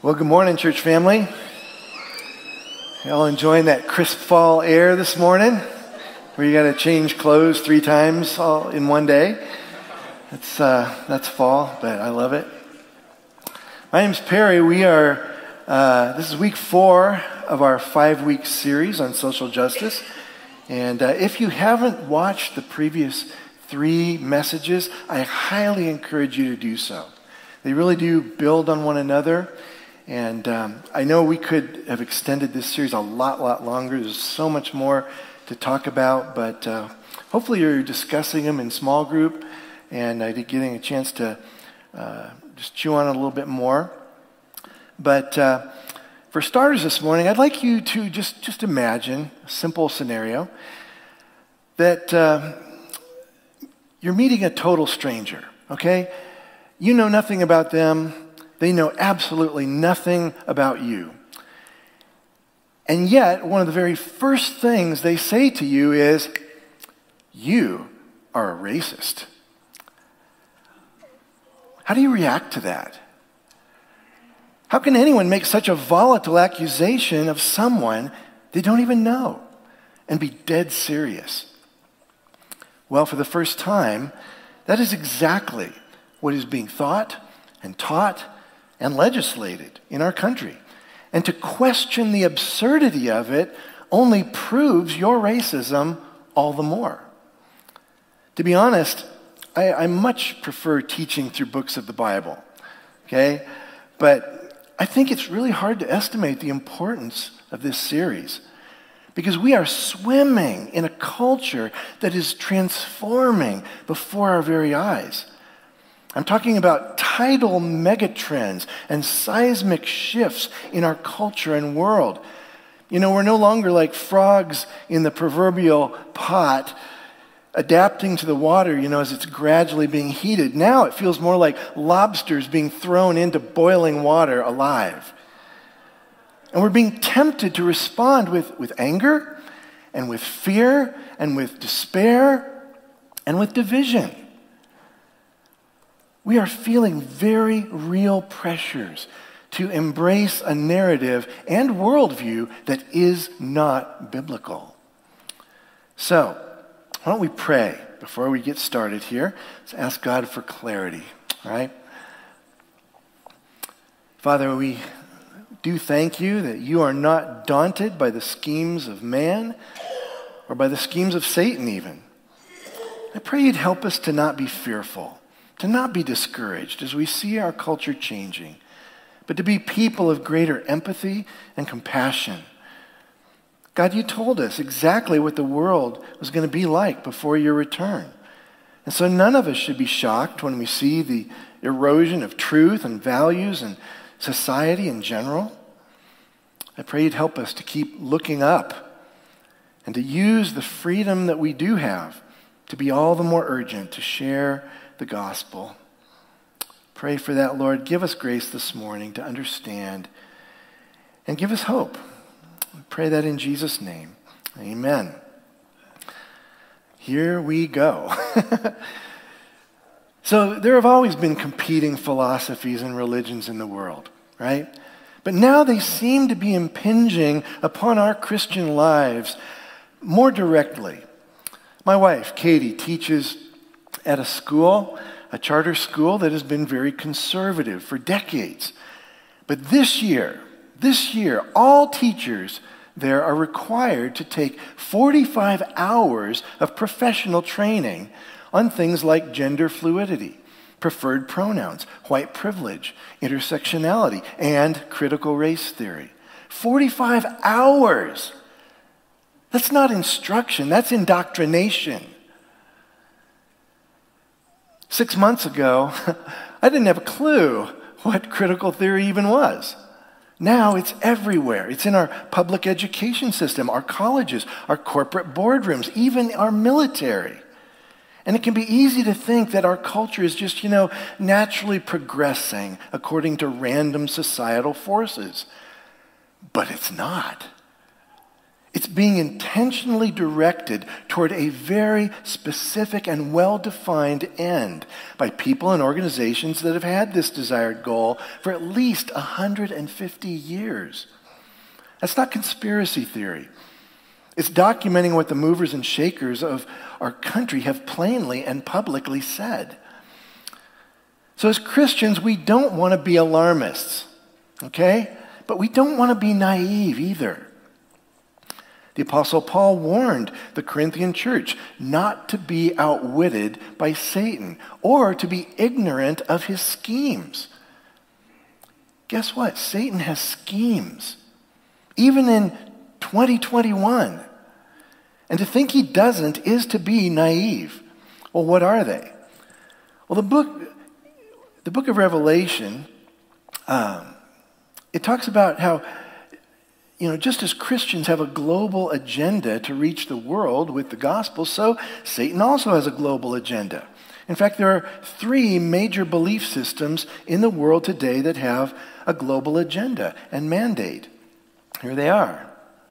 Well, good morning, church family. Y'all enjoying that crisp fall air this morning, where you got to change clothes 3 times all in one day? That's fall, but I love it. My name's Perry. This is week 4 of our 5-week series on social justice. And if you haven't watched the previous 3 messages, I highly encourage you to do so. They really do build on one another. And I know we could have extended this series a lot longer. There's so much more to talk about, but hopefully you're discussing them in small group and getting a chance to just chew on it a little bit more. But for starters this morning, I'd like you to just imagine a simple scenario that you're meeting a total stranger, okay? You know nothing about them. They know absolutely nothing about you. And yet, one of the very first things they say to you is, "You are a racist." How do you react to that? How can anyone make such a volatile accusation of someone they don't even know and be dead serious? Well, for the first time, that is exactly what is being thought and taught and legislated in our country. And to question the absurdity of it only proves your racism all the more. To be honest, I much prefer teaching through books of the Bible, okay? But I think it's really hard to estimate the importance of this series because we are swimming in a culture that is transforming before our very eyes. I'm talking about tidal megatrends and seismic shifts in our culture and world. You know, we're no longer like frogs in the proverbial pot adapting to the water, as it's gradually being heated. Now it feels more like lobsters being thrown into boiling water alive. And we're being tempted to respond with anger and with fear and with despair and with division. We are feeling very real pressures to embrace a narrative and worldview that is not biblical. So, why don't we pray before we get started here? Let's ask God for clarity, all right? Father, we do thank you that you are not daunted by the schemes of man or by the schemes of Satan even. I pray you'd help us to not be fearful, to not be discouraged as we see our culture changing, but to be people of greater empathy and compassion. God, you told us exactly what the world was going to be like before your return. And so none of us should be shocked when we see the erosion of truth and values and society in general. I pray you'd help us to keep looking up and to use the freedom that we do have to be all the more urgent to share the gospel. Pray for that, Lord. Give us grace this morning to understand and give us hope. We pray that in Jesus' name. Amen. Here we go. So there have always been competing philosophies and religions in the world, right? But now they seem to be impinging upon our Christian lives more directly. My wife, Katie, teaches at a charter school that has been very conservative for decades. But this year, all teachers there are required to take 45 hours of professional training on things like gender fluidity, preferred pronouns, white privilege, intersectionality, and critical race theory. 45 hours! That's not instruction, that's indoctrination. 6 months ago, I didn't have a clue what critical theory even was. Now it's everywhere. It's in our public education system, our colleges, our corporate boardrooms, even our military. And it can be easy to think that our culture is just, naturally progressing according to random societal forces. But it's not. It's being intentionally directed toward a very specific and well-defined end by people and organizations that have had this desired goal for at least 150 years. That's not conspiracy theory. It's documenting what the movers and shakers of our country have plainly and publicly said. So as Christians, we don't want to be alarmists, okay? But we don't want to be naive either. The Apostle Paul warned the Corinthian church not to be outwitted by Satan or to be ignorant of his schemes. Guess what? Satan has schemes, even in 2021. And to think he doesn't is to be naive. Well, what are they? Well, the book of Revelation, it talks about how, just as Christians have a global agenda to reach the world with the gospel, so Satan also has a global agenda. In fact, there are 3 major belief systems in the world today that have a global agenda and mandate. Here they are.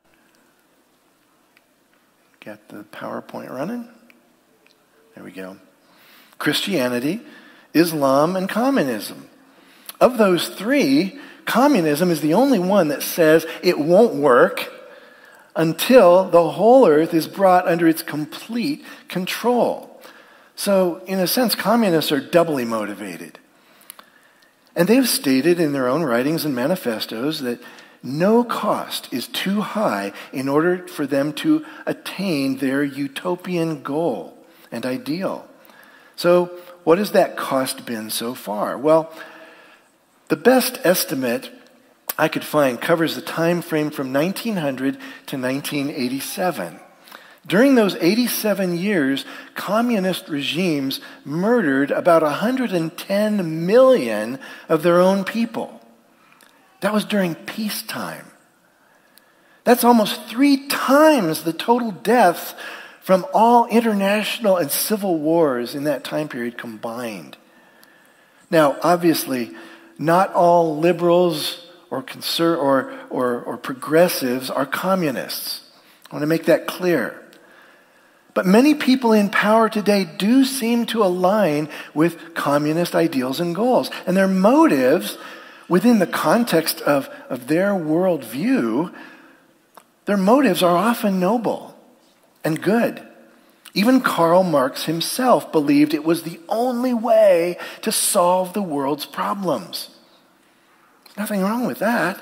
Got the PowerPoint running? There we go. Christianity, Islam, and communism. Of those 3, communism is the only one that says it won't work until the whole earth is brought under its complete control. So, in a sense, communists are doubly motivated. And they've stated in their own writings and manifestos that no cost is too high in order for them to attain their utopian goal and ideal. So, what has that cost been so far? Well, the best estimate I could find covers the time frame from 1900 to 1987. During those 87 years, communist regimes murdered about 110 million of their own people. That was during peacetime. That's almost 3 times the total deaths from all international and civil wars in that time period combined. Now, obviously, not all liberals or progressives are communists. I want to make that clear. But many people in power today do seem to align with communist ideals and goals. And their motives, within the context of their worldview, their motives are often noble and good. Even Karl Marx himself believed it was the only way to solve the world's problems. There's nothing wrong with that.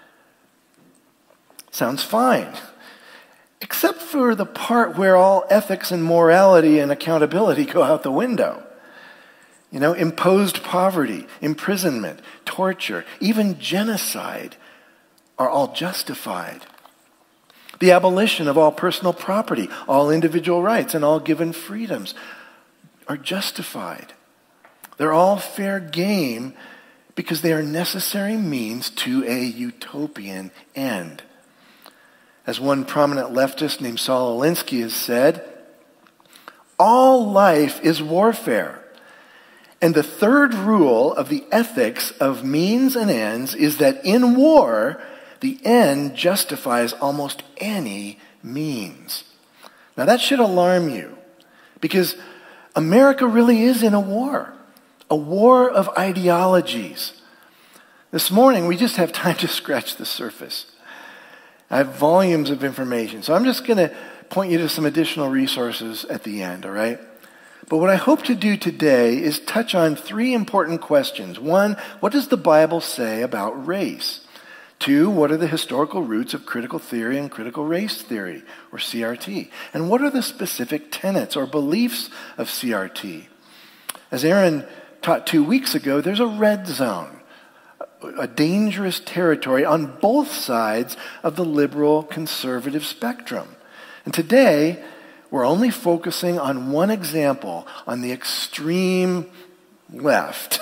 Sounds fine. Except for the part where all ethics and morality and accountability go out the window. Imposed poverty, imprisonment, torture, even genocide are all justified. The abolition of all personal property, all individual rights, and all given freedoms are justified. They're all fair game because they are necessary means to a utopian end. As one prominent leftist named Saul Alinsky has said, all life is warfare. And the third rule of the ethics of means and ends is that in war, the end justifies almost any means. Now that should alarm you, because America really is in a war of ideologies. This morning, we just have time to scratch the surface. I have volumes of information, so I'm just going to point you to some additional resources at the end, all right? But what I hope to do today is touch on 3 important questions. 1, what does the Bible say about race? 2, what are the historical roots of critical theory and critical race theory, or CRT? And what are the specific tenets or beliefs of CRT? As Aaron taught 2 weeks ago, there's a red zone, a dangerous territory on both sides of the liberal conservative spectrum. And today, we're only focusing on one example, on the extreme left.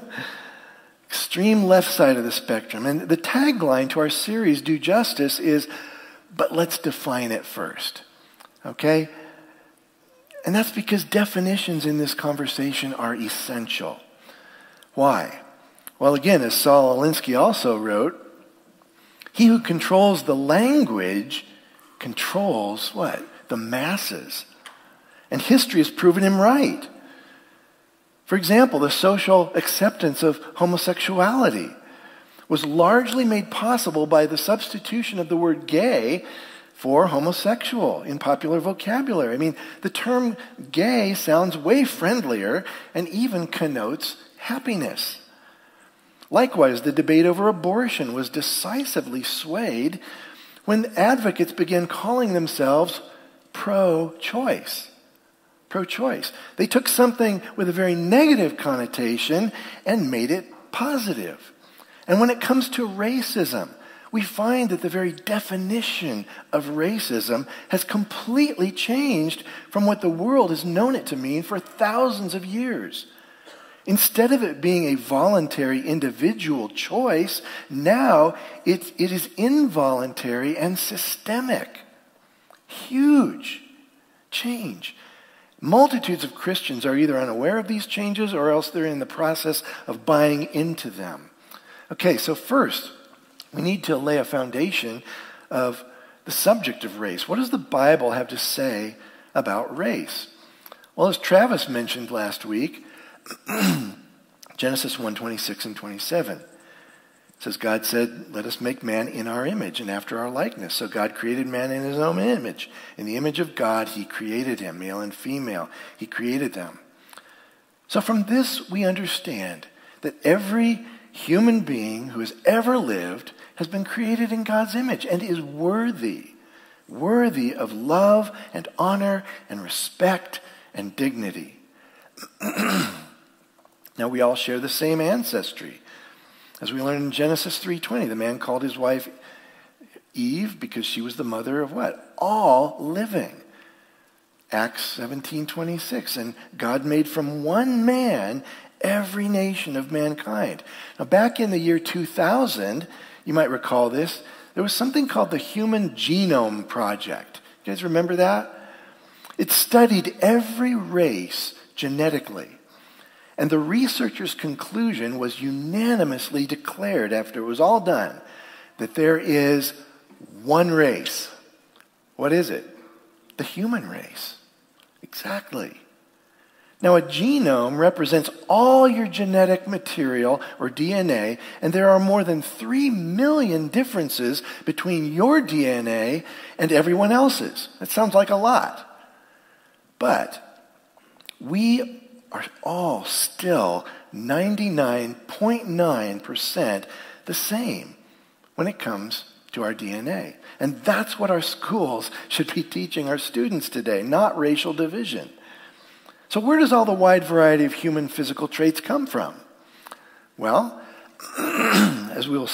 Extreme left side of the spectrum. And the tagline to our series, Do Justice, is, but let's define it first. Okay? And that's because definitions in this conversation are essential. Why? Well, again, as Saul Alinsky also wrote, he who controls the language controls what? The masses. And history has proven him right. For example, the social acceptance of homosexuality was largely made possible by the substitution of the word gay for homosexual in popular vocabulary. I mean, the term gay sounds way friendlier and even connotes happiness. Likewise, the debate over abortion was decisively swayed when advocates began calling themselves pro-choice. Pro-choice. They took something with a very negative connotation and made it positive. And when it comes to racism, we find that the very definition of racism has completely changed from what the world has known it to mean for thousands of years. Instead of it being a voluntary individual choice, now it is involuntary and systemic. Huge change. Multitudes of Christians are either unaware of these changes or else they're in the process of buying into them. Okay, so first, we need to lay a foundation of the subject of race. What does the Bible have to say about race? Well, as Travis mentioned last week, Genesis 1:26 and 27. It says, God said, let us make man in our image and after our likeness. So God created man in his own image. In the image of God, he created him, male and female. He created them. So from this, we understand that every human being who has ever lived has been created in God's image and is worthy of love and honor and respect and dignity. Now, we all share the same ancestry. As we learn in Genesis 3:20, the man called his wife Eve because she was the mother of what? All living. Acts 17:26, and God made from one man every nation of mankind. Now, back in the year 2000, you might recall this, there was something called the Human Genome Project. You guys remember that? It studied every race genetically. And the researchers' conclusion was unanimously declared after it was all done that there is one race. What is it? The human race. Exactly. Now, a genome represents all your genetic material, or DNA, and there are more than 3 million differences between your DNA and everyone else's. That sounds like a lot. But we are all still 99.9% the same when it comes to our DNA. And that's what our schools should be teaching our students today, not racial division. So where does all the wide variety of human physical traits come from? Well, as we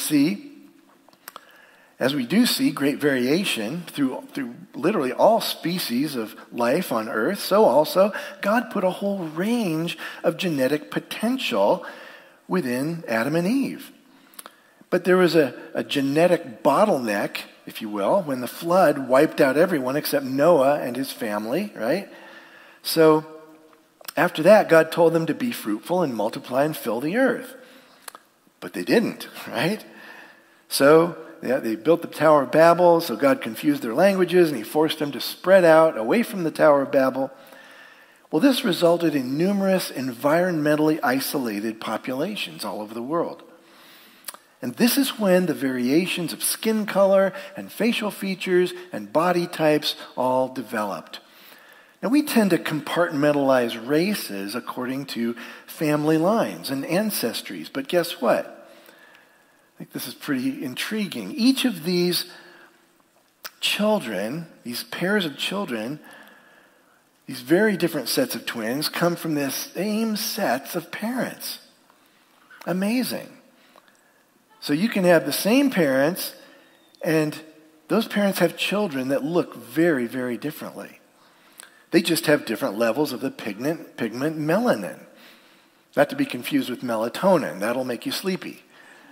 do see great variation through literally all species of life on earth, so also God put a whole range of genetic potential within Adam and Eve. But there was a genetic bottleneck, if you will, when the flood wiped out everyone except Noah and his family, right? So after that, God told them to be fruitful and multiply and fill the earth. But they didn't, right? So they built the Tower of Babel, so God confused their languages, and he forced them to spread out away from the Tower of Babel. Well, this resulted in numerous environmentally isolated populations all over the world. And this is when the variations of skin color and facial features and body types all developed. Now, we tend to compartmentalize races according to family lines and ancestries, but guess what? I think this is pretty intriguing. Each of these children, these pairs of children, these very different sets of twins, come from the same sets of parents. Amazing. So you can have the same parents, and those parents have children that look very, very differently. They just have different levels of the pigment melanin. Not to be confused with melatonin. That'll make you sleepy.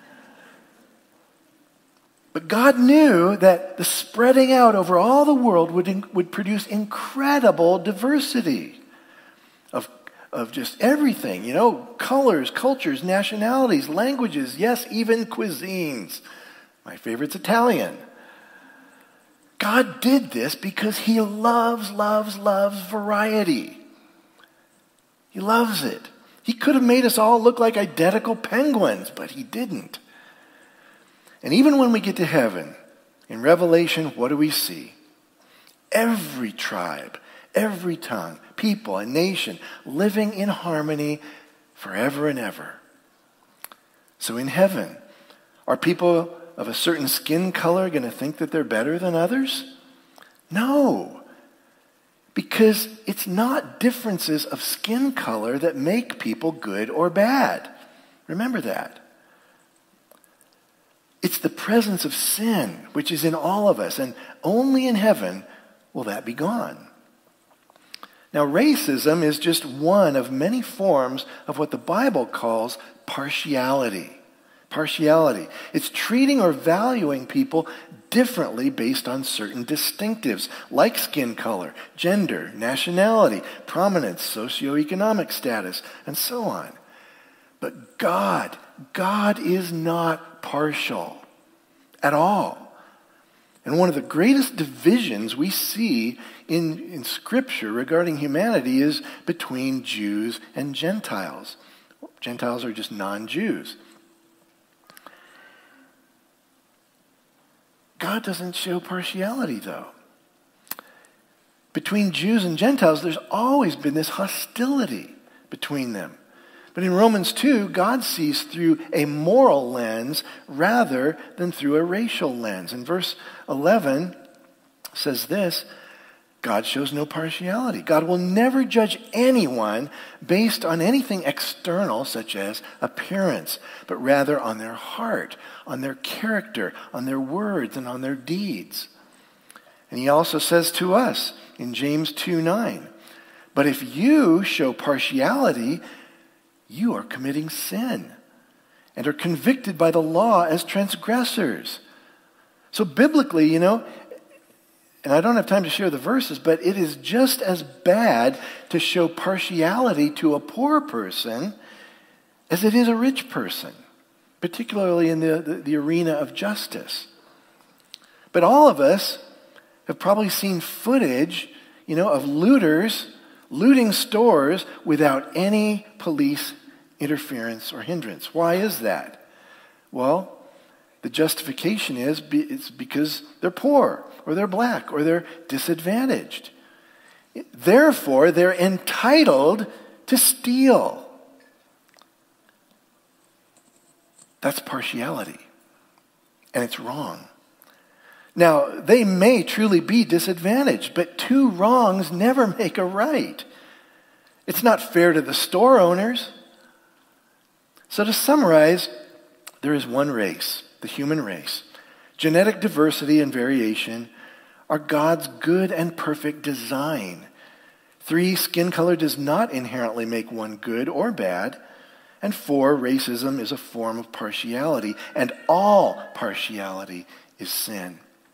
But God knew that the spreading out over all the world would produce incredible diversity of just everything, colors, cultures, nationalities, languages, yes, even cuisines. My favorite's Italian. God did this because he loves variety. He loves it. He could have made us all look like identical penguins, but he didn't. And even when we get to heaven, in Revelation, what do we see? Every tribe, every tongue, people, and nation living in harmony forever and ever. So in heaven, are people of a certain skin color going to think that they're better than others? No. Because it's not differences of skin color that make people good or bad. Remember that. It's the presence of sin, which is in all of us, and only in heaven will that be gone. Now, racism is just one of many forms of what the Bible calls partiality. Partiality. It's treating or valuing people differently based on certain distinctives, like skin color, gender, nationality, prominence, socioeconomic status, and so on. But God is not partial at all. And one of the greatest divisions we see in Scripture regarding humanity is between Jews and Gentiles. Gentiles are just non-Jews. God doesn't show partiality, though. Between Jews and Gentiles, there's always been this hostility between them. But in Romans 2, God sees through a moral lens rather than through a racial lens. In verse 11 says this, God shows no partiality. God will never judge anyone based on anything external, such as appearance, but rather on their heart, on their character, on their words, and on their deeds. And he also says to us in James 2:9, but if you show partiality, you are committing sin and are convicted by the law as transgressors. So biblically, and I don't have time to share the verses, but it is just as bad to show partiality to a poor person as it is a rich person, particularly in the arena of justice. But all of us have probably seen footage, of looters looting stores without any police interference or hindrance. Why is that? Well, the justification is it's because they're poor, or they're black, or they're disadvantaged. Therefore, they're entitled to steal. That's partiality, and it's wrong. Now, they may truly be disadvantaged, but two wrongs never make a right. It's not fair to the store owners. So to summarize, there is one race, the human race. Genetic diversity and variation are God's good and perfect design. 3, skin color does not inherently make one good or bad. And 4, racism is a form of partiality, and all partiality is sin.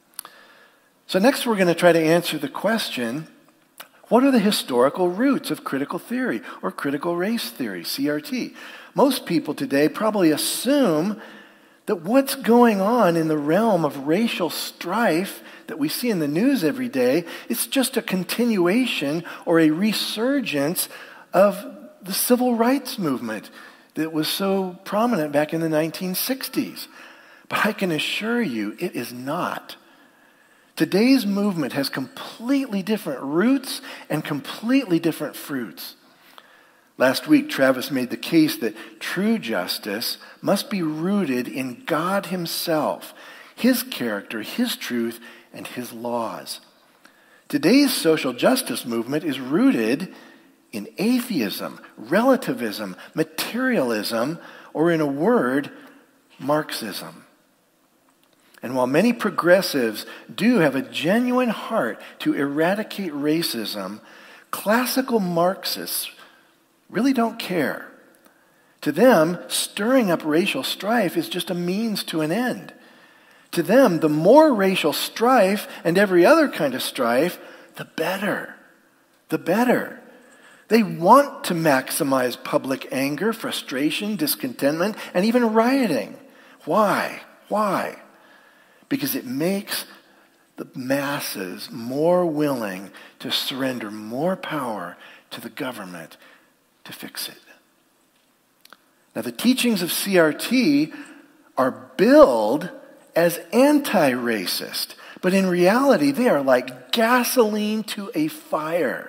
So next we're going to try to answer the question, what are the historical roots of critical theory or critical race theory, CRT? Most people today probably assume that what's going on in the realm of racial strife that we see in the news every day is just a continuation or a resurgence of the civil rights movement that was so prominent back in the 1960s. But I can assure you it is not. Today's movement has completely different roots and completely different fruits. Last week, Travis made the case that true justice must be rooted in God himself, his character, his truth, and his laws. Today's social justice movement is rooted in atheism, relativism, materialism, or in a word, Marxism. And while many progressives do have a genuine heart to eradicate racism, classical Marxists really don't care. To them, stirring up racial strife is just a means to an end. To them, the more racial strife and every other kind of strife, the better. The better. They want to maximize public anger, frustration, discontentment, and even rioting. Why? Why? Because it makes the masses more willing to surrender more power to the government to fix it. Now, the teachings of CRT are billed as anti-racist, but in reality, they are like gasoline to a fire.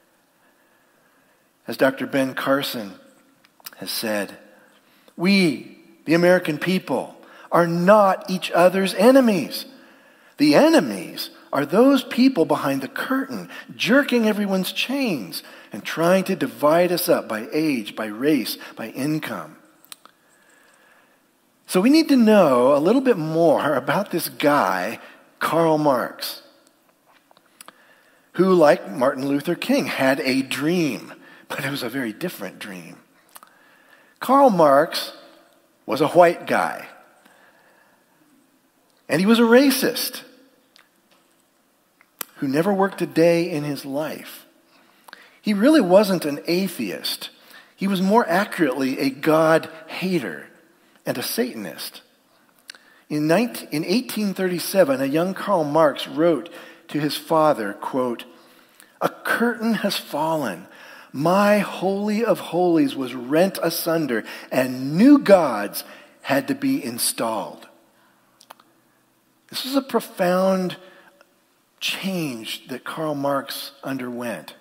As Dr. Ben Carson has said, we, the American people, are not each other's enemies. The enemies are those people behind the curtain, jerking everyone's chains and trying to divide us up by age, by race, by income. So we need to know a little bit more about this guy, Karl Marx, who, like Martin Luther King, had a dream, but it was a very different dream. Karl Marx was a white guy, and he was a racist who never worked a day in his life. He really wasn't an atheist. He was more accurately a God hater and a Satanist. In 1837, a young Karl Marx wrote to his father, quote, "A curtain has fallen. My holy of holies was rent asunder, and new gods had to be installed." This was a profound change that Karl Marx underwent.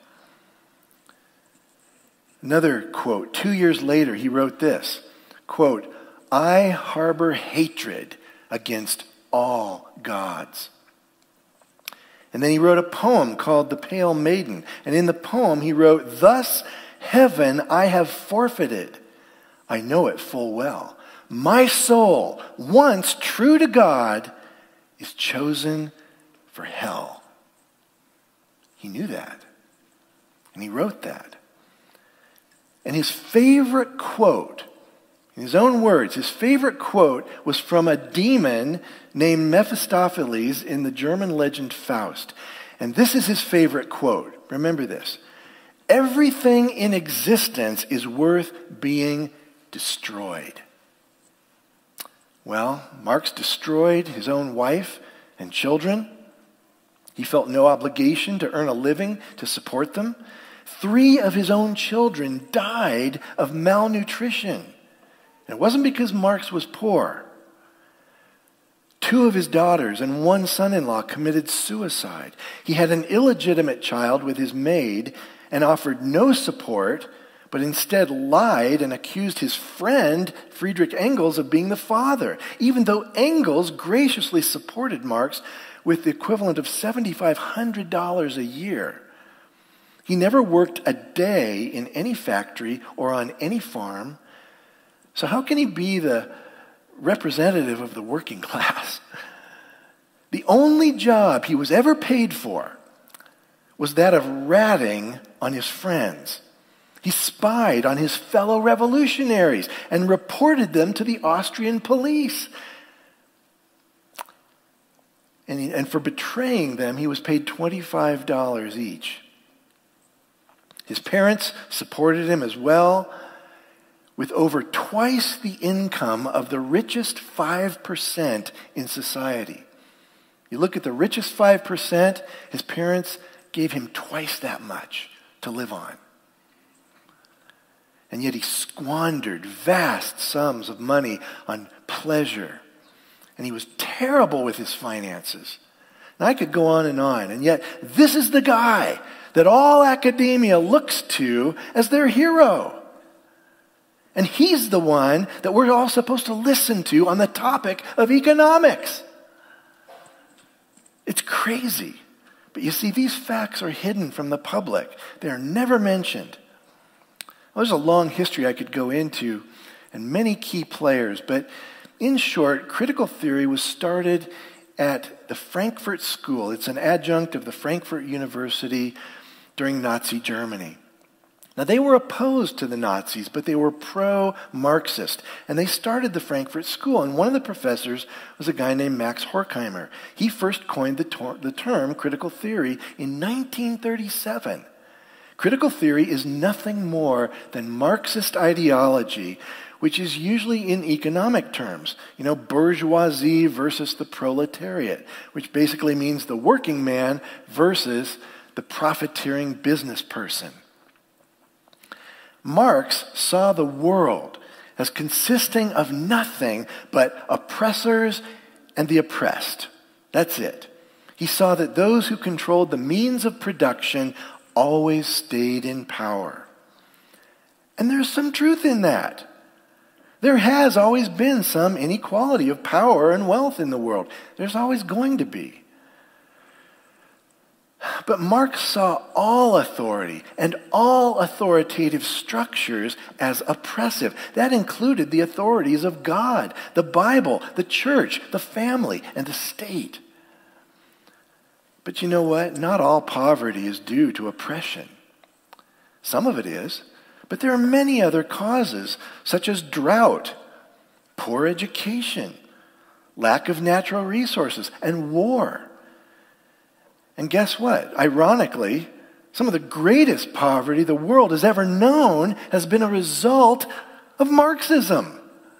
Another quote, 2 years later, he wrote this, quote, "I harbor hatred against all gods." And then he wrote a poem called The Pale Maiden. And in the poem he wrote, "Thus heaven I have forfeited. I know it full well. My soul, once true to God, is chosen for hell." He knew that. And he wrote that. And his favorite quote, in his own words, his favorite quote was from a demon named Mephistopheles in the German legend Faust. And this is his favorite quote. Remember this. "Everything in existence is worth being destroyed." Well, Marx destroyed his own wife and children. He felt no obligation to earn a living to support them. 3 of his own children died of malnutrition. And it wasn't because Marx was poor. 2 of his daughters and 1 son-in-law committed suicide. He had an illegitimate child with his maid and offered no support, but instead lied and accused his friend, Friedrich Engels, of being the father, even though Engels graciously supported Marx with the equivalent of $7,500 a year. He never worked a day in any factory or on any farm. So how can he be the representative of the working class? The only job he was ever paid for was that of ratting on his friends. He spied on his fellow revolutionaries and reported them to the Austrian police. And for betraying them, he was paid $25 each. His parents supported him as well, with over twice the income of the richest 5% in society. You look at the richest 5%, his parents gave him twice that much to live on. And yet he squandered vast sums of money on pleasure. And he was terrible with his finances. And I could go on, and yet this is the guy that all academia looks to as their hero. And he's the one that we're all supposed to listen to on the topic of economics. It's crazy. But you see, these facts are hidden from the public. They are never mentioned. Well, there's a long history I could go into and many key players, but in short, critical theory was started at the Frankfurt School. It's an adjunct of the Frankfurt University during Nazi Germany. Now, they were opposed to the Nazis, but they were pro-Marxist. And they started the Frankfurt School. And one of the professors was a guy named Max Horkheimer. He first coined the term critical theory in 1937. Critical theory is nothing more than Marxist ideology which is usually in economic terms. Bourgeoisie versus the proletariat, which basically means the working man versus the profiteering business person. Marx saw the world as consisting of nothing but oppressors and the oppressed. That's it. He saw that those who controlled the means of production always stayed in power. And there's some truth in that. There has always been some inequality of power and wealth in the world. There's always going to be. But Marx saw all authority and all authoritative structures as oppressive. That included the authorities of God, the Bible, the church, the family, and the state. But you know what? Not all poverty is due to oppression. Some of it is, but there are many other causes, such as drought, poor education, lack of natural resources, and war. And guess what? Ironically, some of the greatest poverty the world has ever known has been a result of Marxism.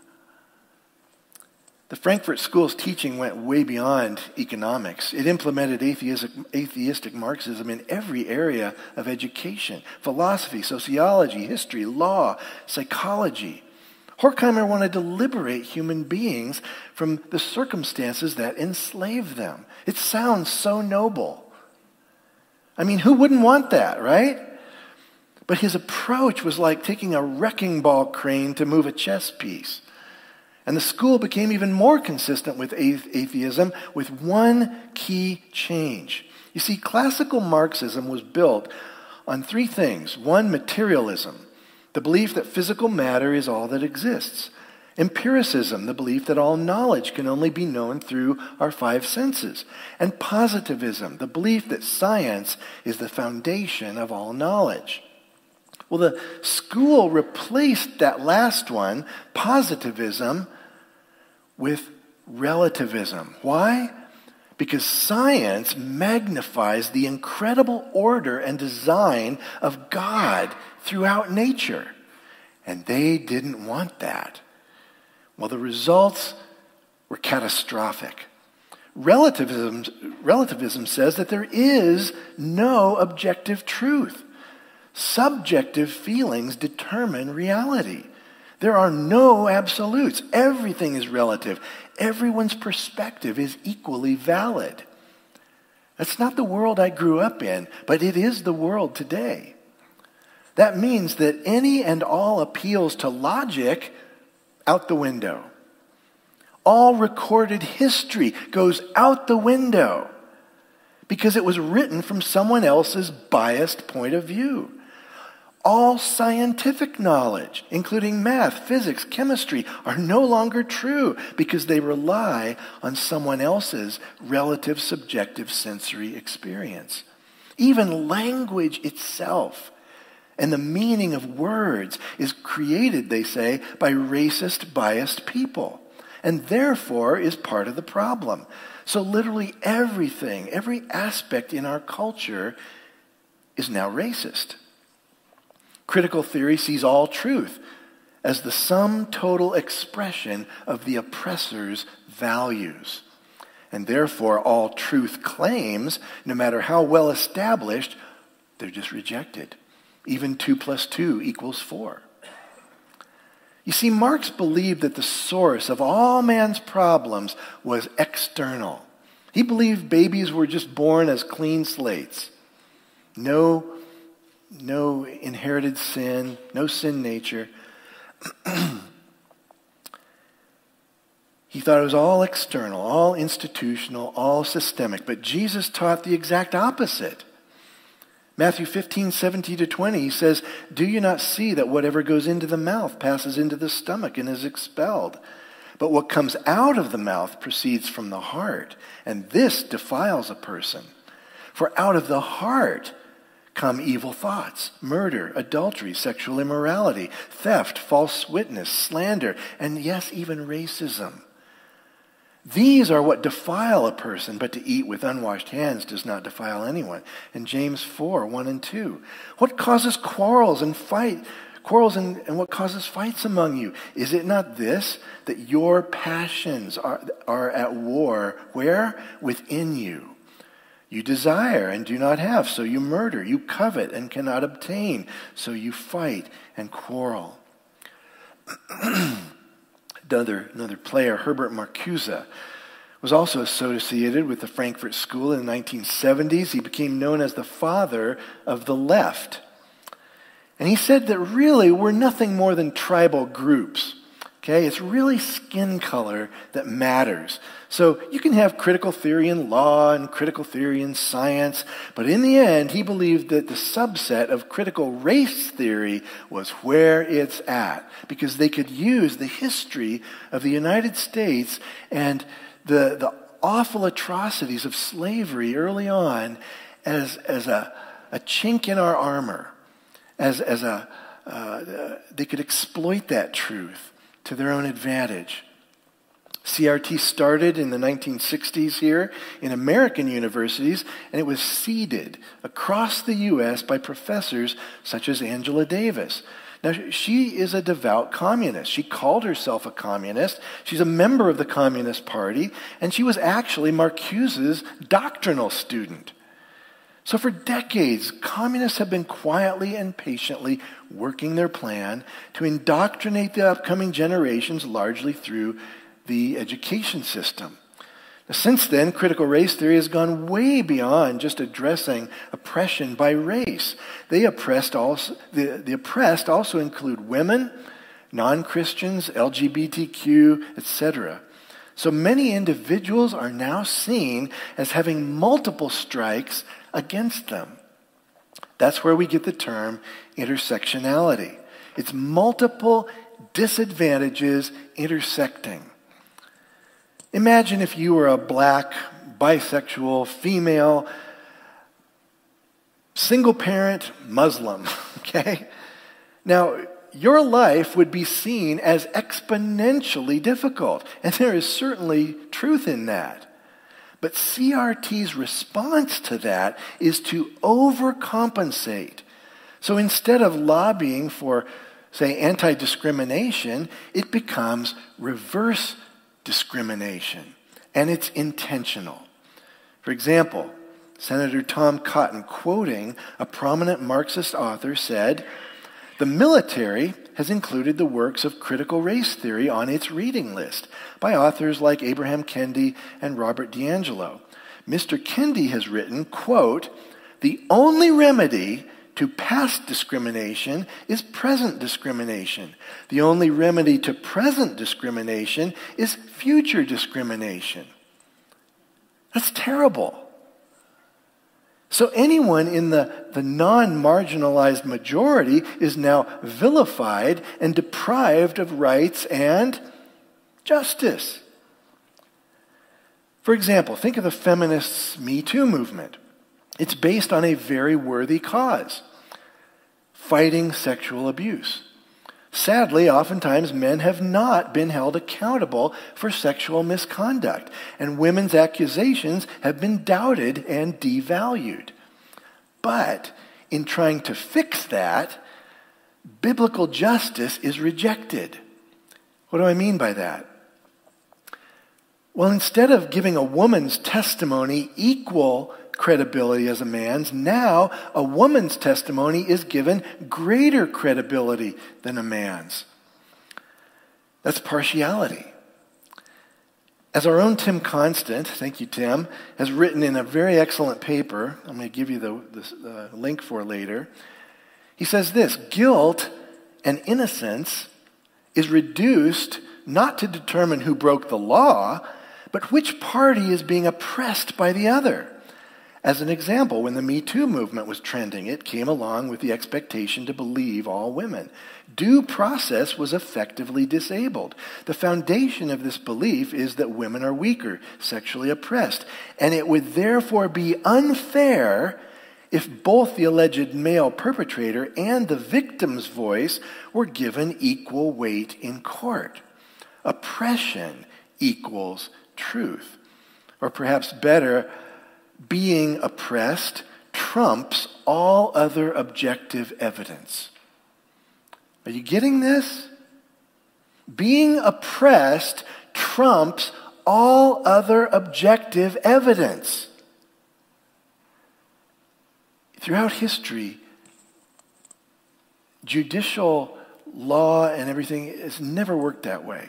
The Frankfurt School's teaching went way beyond economics. It implemented atheistic Marxism in every area of education: philosophy, sociology, history, law, psychology. Horkheimer wanted to liberate human beings from the circumstances that enslave them. It sounds so noble. I mean, who wouldn't want that, right? But his approach was like taking a wrecking ball crane to move a chess piece. And the school became even more consistent with atheism with one key change. You see, classical Marxism was built on three things. One, materialism, the belief that physical matter is all that exists. Empiricism, the belief that all knowledge can only be known through our five senses. And positivism, the belief that science is the foundation of all knowledge. Well, the school replaced that last one, positivism, with relativism. Why? Because science magnifies the incredible order and design of God throughout nature. And they didn't want that. Well, the results were catastrophic. Relativism says that there is no objective truth. Subjective feelings determine reality. There are no absolutes. Everything is relative. Everyone's perspective is equally valid. That's not the world I grew up in, but it is the world today. That means that any and all appeals to logic out the window. All recorded history goes out the window because it was written from someone else's biased point of view. All scientific knowledge, including math, physics, chemistry, are no longer true because they rely on someone else's relative subjective sensory experience. Even language itself and the meaning of words is created, they say, by racist, biased people, and therefore is part of the problem. So literally everything, every aspect in our culture is now racist. Critical theory sees all truth as the sum total expression of the oppressor's values. And therefore all truth claims, no matter how well established, they're just rejected. Even 2 + 2 = 4. You see, Marx believed that the source of all man's problems was external. He believed babies were just born as clean slates. No inherited sin, no sin nature. He thought it was all external, all institutional, all systemic. But Jesus taught the exact opposite. Matthew 15:17-20, he says, "Do you not see that whatever goes into the mouth passes into the stomach and is expelled? But what comes out of the mouth proceeds from the heart, and this defiles a person. For out of the heart come evil thoughts, murder, adultery, sexual immorality, theft, false witness, slander, and yes, even racism. These are what defile a person, but to eat with unwashed hands does not defile anyone." And James 4:1 and 2. What causes quarrels and Quarrels and what causes fights among you? Is it not this, that your passions are at war? Where? Within you. You desire and do not have, so you murder. You covet and cannot obtain, so you fight and quarrel. Another player, Herbert Marcuse, was also associated with the Frankfurt School in the 1970s. He became known as the father of the left. And he said that really we're nothing more than tribal groups. Okay, it's really skin color that matters. So you can have critical theory in law and critical theory in science, but in the end, he believed that the subset of critical race theory was where it's at, because they could use the history of the United States and the awful atrocities of slavery early on as a chink in our armor, they could exploit that truth to their own advantage. CRT started in the 1960s here in American universities, and it was seeded across the U.S. by professors such as Angela Davis. Now, she is a devout communist. She called herself a communist. She's a member of the Communist Party, and she was actually Marcuse's doctrinal student. So for decades, communists have been quietly and patiently working their plan to indoctrinate the upcoming generations largely through the education system. Now, since then, critical race theory has gone way beyond just addressing oppression by race. The oppressed also include women, non-Christians, LGBTQ, etc. So many individuals are now seen as having multiple strikes against them. That's where we get the term intersectionality. It's multiple disadvantages intersecting. Imagine if you were a black, bisexual, female, single parent Muslim, okay? Now, your life would be seen as exponentially difficult, and there is certainly truth in that. But CRT's response to that is to overcompensate. So instead of lobbying for, say, anti-discrimination, it becomes reverse discrimination, and it's intentional. For example, Senator Tom Cotton, quoting a prominent Marxist author, said, "The military has included the works of critical race theory on its reading list by authors like Abraham Kendi and Robert DiAngelo. Mr. Kendi has written, quote, the only remedy to past discrimination is present discrimination. The only remedy to present discrimination is future discrimination." That's terrible. So anyone in the non-marginalized majority is now vilified and deprived of rights and justice. For example, think of the feminists' Me Too movement. It's based on a very worthy cause: fighting sexual abuse. Sadly, oftentimes men have not been held accountable for sexual misconduct, and women's accusations have been doubted and devalued. But in trying to fix that, biblical justice is rejected. What do I mean by that? Well, instead of giving a woman's testimony equal credibility as a man's, now a woman's testimony is given greater credibility than a man's. That's partiality. As our own Tim Constant, thank you, Tim, has written in a very excellent paper, I'm going to give you the link for later, he says this: guilt and innocence is reduced not to determine who broke the law, but which party is being oppressed by the other. As an example, when the Me Too movement was trending, it came along with the expectation to believe all women. Due process was effectively disabled. The foundation of this belief is that women are weaker, sexually oppressed, and it would therefore be unfair if both the alleged male perpetrator and the victim's voice were given equal weight in court. Oppression equals truth. Or perhaps better, being oppressed trumps all other objective evidence. Are you getting this? Being oppressed trumps all other objective evidence. Throughout history, judicial law and everything has never worked that way.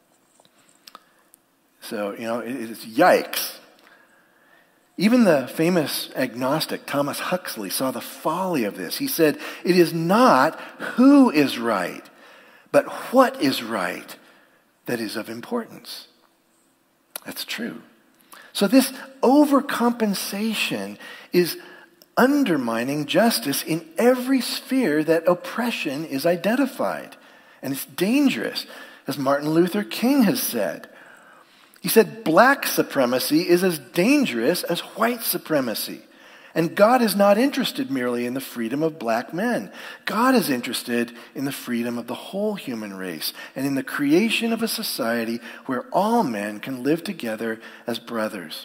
So, it's yikes. Even the famous agnostic Thomas Huxley saw the folly of this. He said, "It is not who is right, but what is right that is of importance." That's true. So this overcompensation is undermining justice in every sphere that oppression is identified. And it's dangerous, as Martin Luther King has said. He said, black supremacy is as dangerous as white supremacy. And God is not interested merely in the freedom of black men. God is interested in the freedom of the whole human race and in the creation of a society where all men can live together as brothers.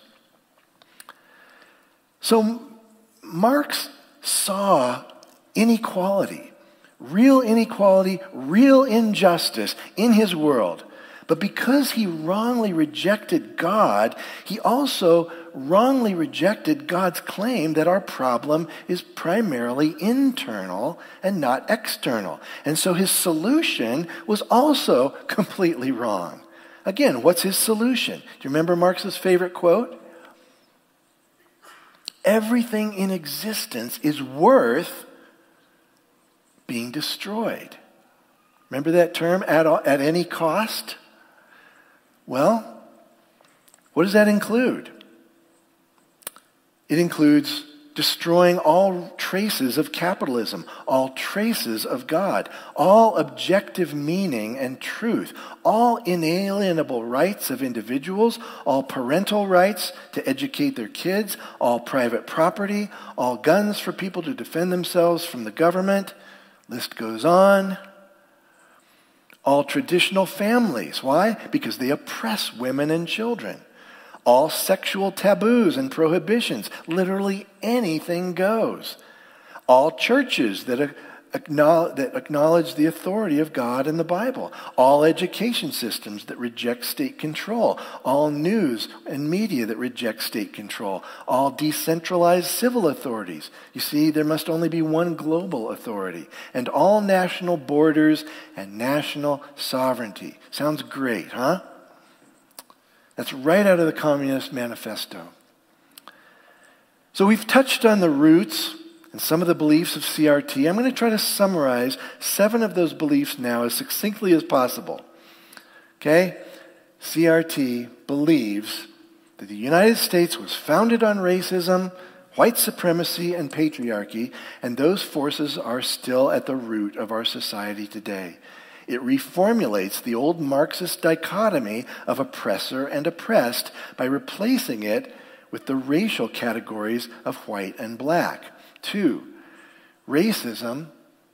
So Marx saw inequality, real injustice in his world. But because he wrongly rejected God, he also wrongly rejected God's claim that our problem is primarily internal and not external. And so his solution was also completely wrong. Again, what's his solution? Do you remember Marx's favorite quote? Everything in existence is worth being destroyed. Remember that term, at any cost? Well, what does that include? It includes destroying all traces of capitalism, all traces of God, all objective meaning and truth, all inalienable rights of individuals, all parental rights to educate their kids, all private property, all guns for people to defend themselves from the government. List goes on. All traditional families. Why? Because they oppress women and children. All sexual taboos and prohibitions. Literally anything goes. All churches that acknowledge the authority of God and the Bible. All education systems that reject state control. All news and media that reject state control. All decentralized civil authorities. You see, there must only be one global authority. And all national borders and national sovereignty. Sounds great, huh? That's right out of the Communist Manifesto. So we've touched on the roots and some of the beliefs of CRT. I'm going to try to summarize 7 of those beliefs now as succinctly as possible. Okay? CRT believes that the United States was founded on racism, white supremacy, and patriarchy, and those forces are still at the root of our society today. It reformulates the old Marxist dichotomy of oppressor and oppressed by replacing it with the racial categories of white and black. 2, racism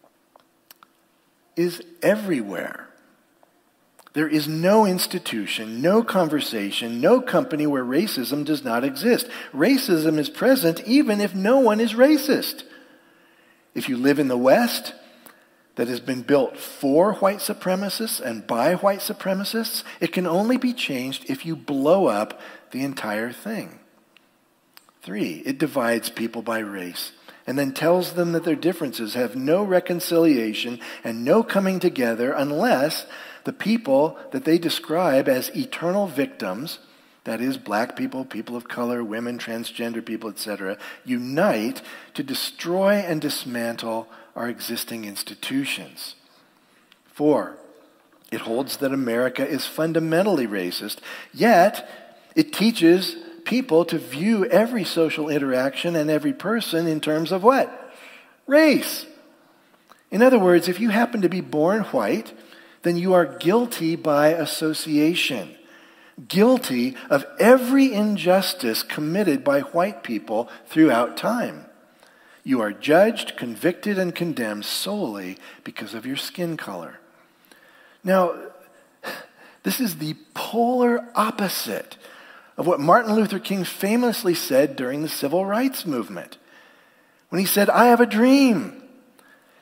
is everywhere. There is no institution, no conversation, no company where racism does not exist. Racism is present even if no one is racist. If you live in the West that has been built for white supremacists and by white supremacists, it can only be changed if you blow up the entire thing. 3, it divides people by race, and then tells them that their differences have no reconciliation and no coming together unless the people that they describe as eternal victims, that is, black people, people of color, women, transgender people, etc., unite to destroy and dismantle our existing institutions. 4, it holds that America is fundamentally racist, yet it teaches people to view every social interaction and every person in terms of what? Race. In other words, if you happen to be born white, then you are guilty by association. Guilty of every injustice committed by white people throughout time. You are judged, convicted, and condemned solely because of your skin color. Now, this is the polar opposite of what Martin Luther King famously said during the Civil Rights Movement. When he said, "I have a dream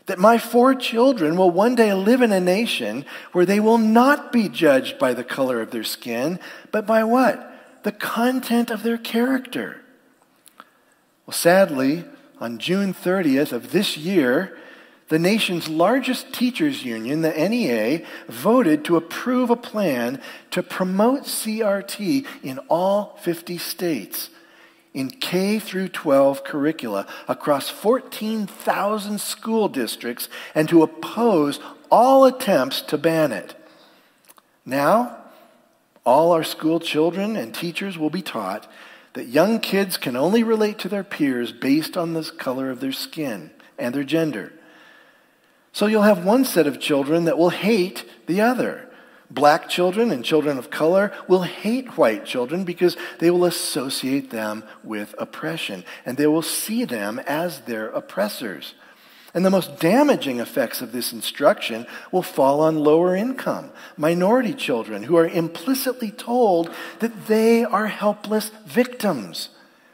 that my 4 children will one day live in a nation where they will not be judged by the color of their skin, but by what? The content of their character. Well, sadly, on June 30th of this year, the nation's largest teachers union, the NEA, voted to approve a plan to promote CRT in all 50 states in K through 12 curricula across 14,000 school districts and to oppose all attempts to ban it. Now, all our school children and teachers will be taught that young kids can only relate to their peers based on the color of their skin and their gender. So you'll have one set of children that will hate the other. Black children and children of color will hate white children because they will associate them with oppression, and they will see them as their oppressors. And the most damaging effects of this instruction will fall on lower income, minority children who are implicitly told that they are helpless victims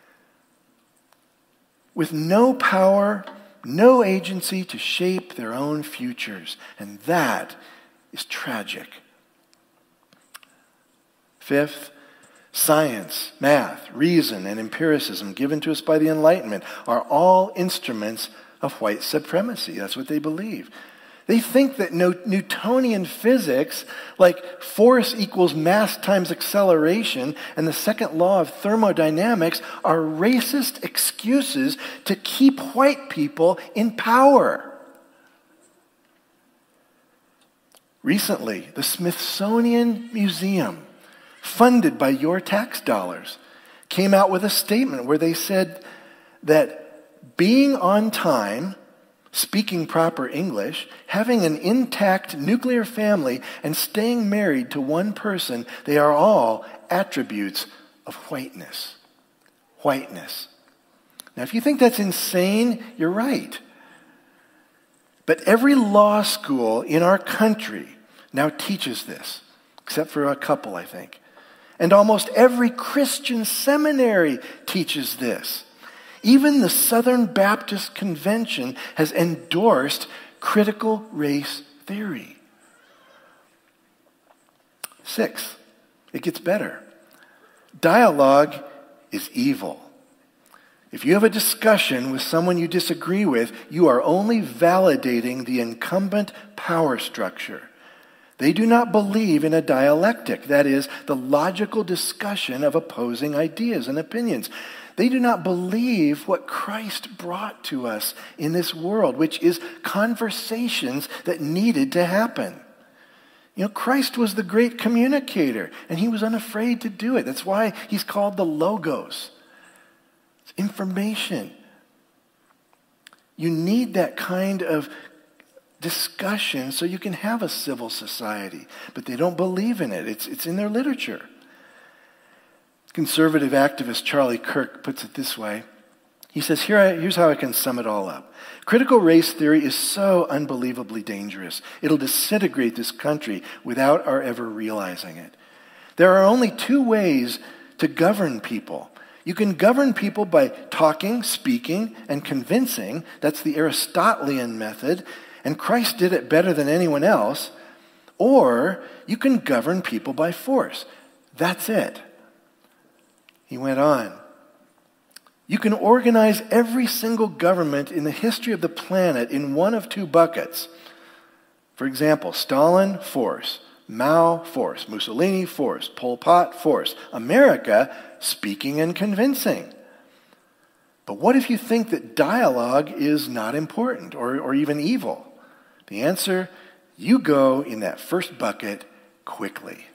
with no power, no agency to shape their own futures. And that is tragic. Fifth, science, math, reason, and empiricism given to us by the Enlightenment are all instruments of white supremacy. That's what they believe. They think that Newtonian physics, like force equals mass times acceleration and the second law of thermodynamics, are racist excuses to keep white people in power. Recently, the Smithsonian Museum, funded by your tax dollars, came out with a statement where they said that being on time, speaking proper English, having an intact nuclear family, and staying married to one person, they are all attributes of whiteness. Whiteness. Now, if you think that's insane, you're right. But every law school in our country now teaches this, except for a couple, I think. And almost every Christian seminary teaches this. Even the Southern Baptist Convention has endorsed critical race theory. 6, it gets better. Dialogue is evil. If you have a discussion with someone you disagree with, you are only validating the incumbent power structure. They do not believe in a dialectic, that is, the logical discussion of opposing ideas and opinions. They do not believe what Christ brought to us in this world, which is conversations that needed to happen. You know, Christ was the great communicator, and he was unafraid to do it. That's why he's called the Logos. It's information. You need that kind of discussion so you can have a civil society, but they don't believe in it. It's in their literature. Conservative activist Charlie Kirk puts it this way. He says, here's how I can sum it all up. Critical race theory is so unbelievably dangerous. It'll disintegrate this country without our ever realizing it. There are only 2 ways to govern people. You can govern people by talking, speaking, and convincing. That's the Aristotelian method, and Christ did it better than anyone else. Or you can govern people by force. That's it. He went on. You can organize every single government in the history of the planet in one of 2 buckets. For example, Stalin, force. Mao, force. Mussolini, force. Pol Pot, force. America, speaking and convincing. But what if you think that dialogue is not important or even evil? The answer, you go in that first bucket quickly.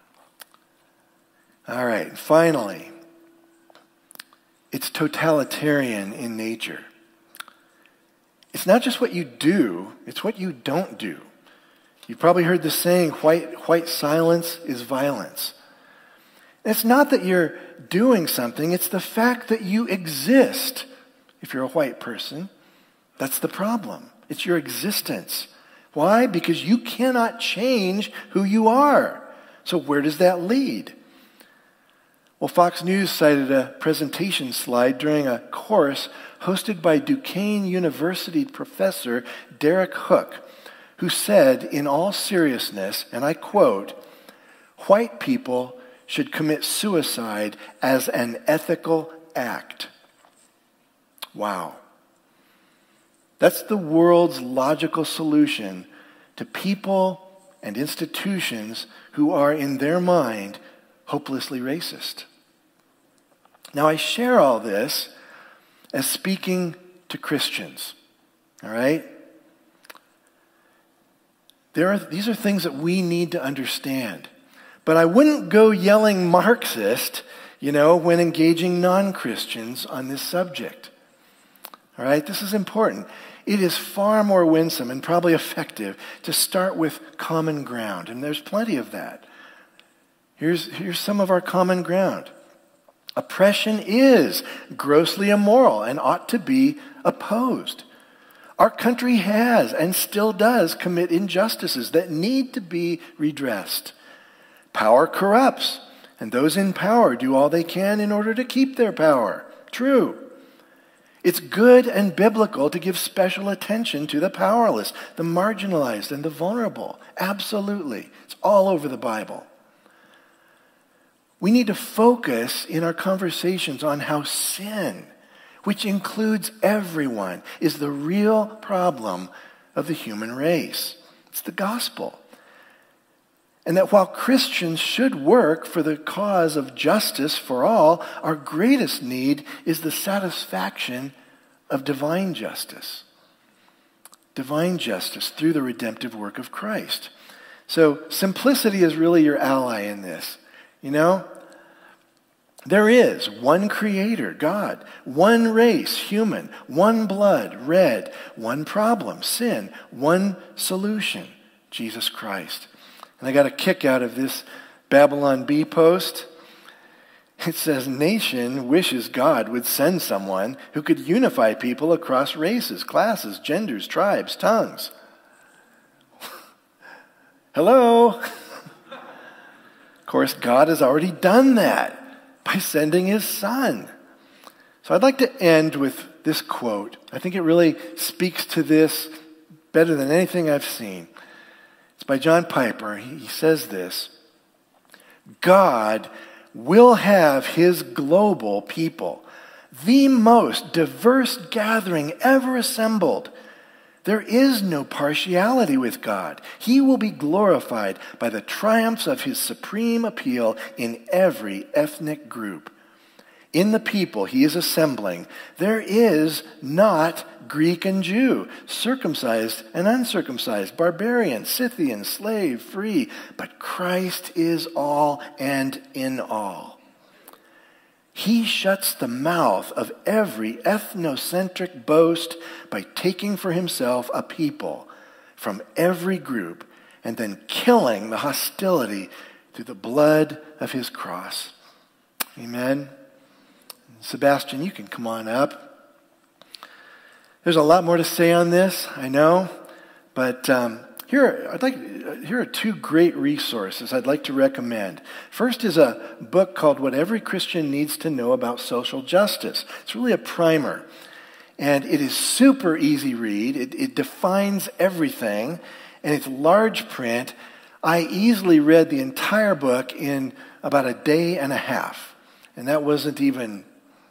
All right, finally, it's totalitarian in nature. It's not just what you do, it's what you don't do. You've probably heard the saying, white silence is violence. It's not that you're doing something, it's the fact that you exist. If you're a white person, that's the problem. It's your existence. Why? Because you cannot change who you are. So where does that lead? Well, Fox News cited a presentation slide during a course hosted by Duquesne University professor Derek Hook, who said in all seriousness, and I quote, "White people should commit suicide as an ethical act." Wow. That's the world's logical solution to people and institutions who are, in their mind, hopelessly racist. Now, I share all this as speaking to Christians, all right? These are things that we need to understand. But I wouldn't go yelling Marxist, when engaging non-Christians on this subject. All right, this is important. It is far more winsome and probably effective to start with common ground, and there's plenty of that. Here's some of our common ground. Oppression is grossly immoral and ought to be opposed. Our country has and still does commit injustices that need to be redressed. Power corrupts, and those in power do all they can in order to keep their power. True. It's good and biblical to give special attention to the powerless, the marginalized, and the vulnerable. Absolutely. It's all over the Bible. We need to focus in our conversations on how sin, which includes everyone, is the real problem of the human race. It's the gospel. And that while Christians should work for the cause of justice for all, our greatest need is the satisfaction of divine justice. Divine justice through the redemptive work of Christ. So simplicity is really your ally in this. There is one creator, God, one race, human, one blood, red, one problem, sin, one solution, Jesus Christ. And I got a kick out of this Babylon Bee post. It says, "Nation wishes God would send someone who could unify people across races, classes, genders, tribes, tongues." Hello? Of course, God has already done that by sending his Son. So I'd like to end with this quote. I think it really speaks to this better than anything I've seen. It's by John Piper. He says this: "God will have his global people, the most diverse gathering ever assembled. There is no partiality with God. He will be glorified by the triumphs of his supreme appeal in every ethnic group. In the people he is assembling, there is not Greek and Jew, circumcised and uncircumcised, barbarian, Scythian, slave, free, but Christ is all and in all. He shuts the mouth of every ethnocentric boast by taking for himself a people from every group and then killing the hostility through the blood of his cross." Amen. Sebastian, you can come on up. There's a lot more to say on this, I know, but here are two great resources I'd like to recommend. First is a book called "What Every Christian Needs to Know About Social Justice." It's really a primer, and it is super easy read. It defines everything, and it's large print. I easily read the entire book in about a day and a half, and that wasn't even,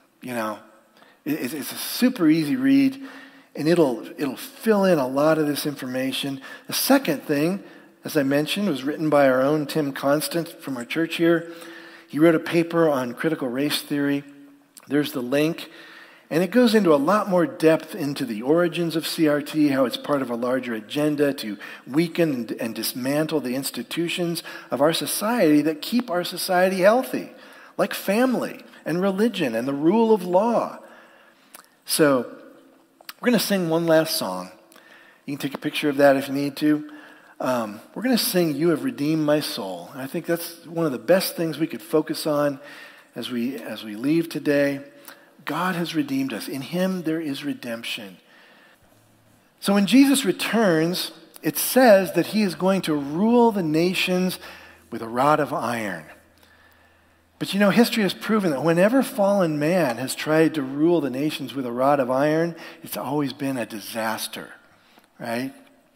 it's a super easy read, and it'll fill in a lot of this information. The second thing, as I mentioned, was written by our own Tim Constant from our church here. He wrote a paper on critical race theory. There's the link. And it goes into a lot more depth into the origins of CRT, how it's part of a larger agenda to weaken and dismantle the institutions of our society that keep our society healthy, like family and religion and the rule of law. So we're going to sing one last song. You can take a picture of that if you need to. We're going to sing "You Have Redeemed My Soul." And I think that's one of the best things we could focus on as we leave today. God has redeemed us. In him there is redemption. So when Jesus returns, it says that he is going to rule the nations with a rod of iron. But you know, history has proven that whenever fallen man has tried to rule the nations with a rod of iron, it's always been a disaster, right?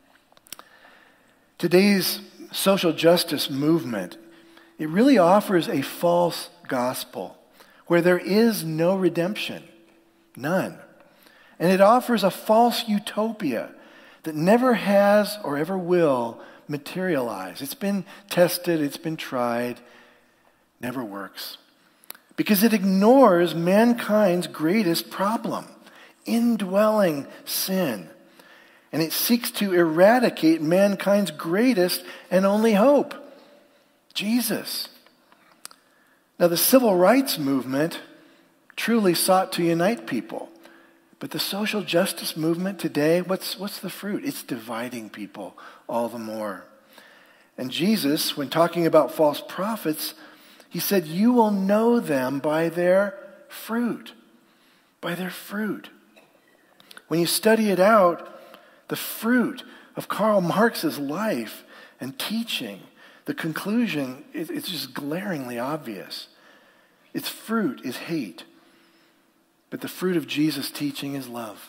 Today's social justice movement, it really offers a false gospel where there is no redemption, none. And it offers a false utopia that never has or ever will materialize. It's been tested, it's been tried, never works. Because it ignores mankind's greatest problem, indwelling sin. And it seeks to eradicate mankind's greatest and only hope, Jesus. Now, the civil rights movement truly sought to unite people. But the social justice movement today, what's the fruit? It's dividing people all the more. And Jesus, when talking about false prophets, he said, you will know them by their fruit. By their fruit. When you study it out, the fruit of Karl Marx's life and teaching, the conclusion, it's just glaringly obvious. Its fruit is hate. But the fruit of Jesus' teaching is love.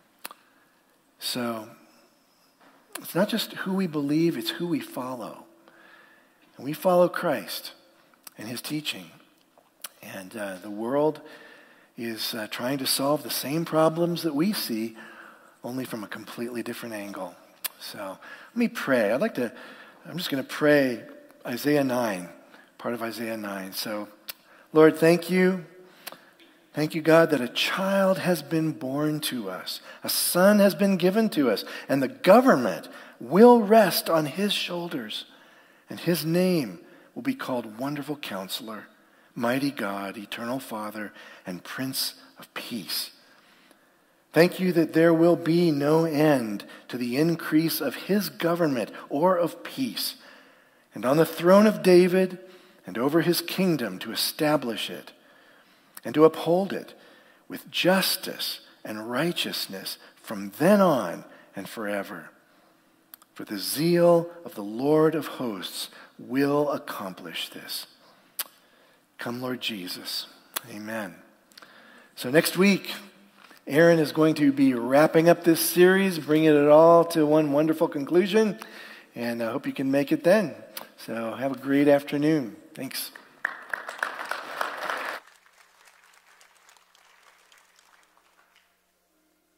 So, it's not just who we believe, it's who we follow. And we follow Christ and his teaching. And the world is trying to solve the same problems that we see, only from a completely different angle. So, let me pray. I'm just going to pray Isaiah 9, part of Isaiah 9. So, Lord, thank you. Thank you, God, that a child has been born to us. A son has been given to us. And the government will rest on his shoulders. And his name will be called Wonderful Counselor, Mighty God, Eternal Father, and Prince of Peace. Thank you that there will be no end to the increase of his government or of peace. And on the throne of David and over his kingdom to establish it and to uphold it with justice and righteousness from then on and forever. For the zeal of the Lord of hosts will accomplish this. Come, Lord Jesus. Amen. So next week, Aaron is going to be wrapping up this series, bringing it all to one wonderful conclusion, and I hope you can make it then. So have a great afternoon. Thanks.